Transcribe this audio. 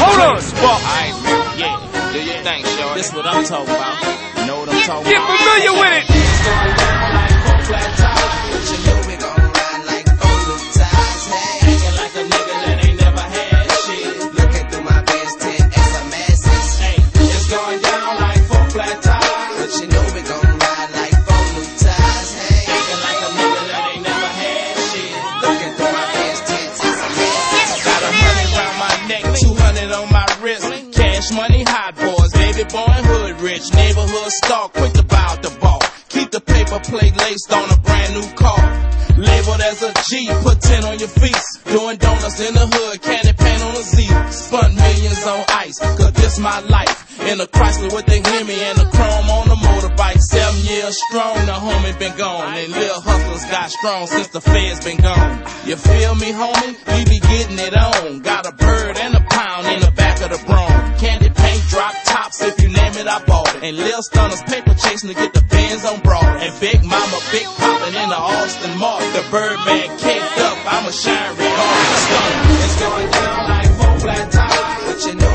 Hold on. Spark. Alright, man. Yeah. Do your thing, shorty. This what I'm talking about. You know what I'm talking Get about? familiar with it. It's going down like 4 flat tires. But you know we gon' ride like 4 new tires. Hey, Acting like a nigga that ain't never had shit. looking through my Benz 10 SMSs. Hey, it's going down like 4 flat tires. But you know we gon' ride like 4 new tires. Hey, Acting like a nigga that ain't never had shit. looking through my Benz 10 SMSs. Got 100 round my neck, 200 on my wrist. Cash money, hot boys, baby boy and hood rich. Neighborhood star, quick to buy out the ball. Keep the paper plate laced on a brand new car. Labeled as a G, put 10 on your feet. Doing donuts in the hood, candy paint on a Z. Spun millions on ice, cause this my life. In a Chrysler with the Hemi and the chrome on the motorbike. 7 years strong, the homie been gone. And Lil Hustlers got strong since the feds been gone. You feel me, homie? We be getting it on. Got a bird and a pound in the back of the Bronx. Candy paint, drop tops, if you name it, I bought it. And Lil Stunners paper chasing to get the Benz on broad. And Big Mama, Big Poppin' in the Austin Mark. The Birdman caked up, I'm a shine red Stunner. It's going down like 4 flat tires. But you know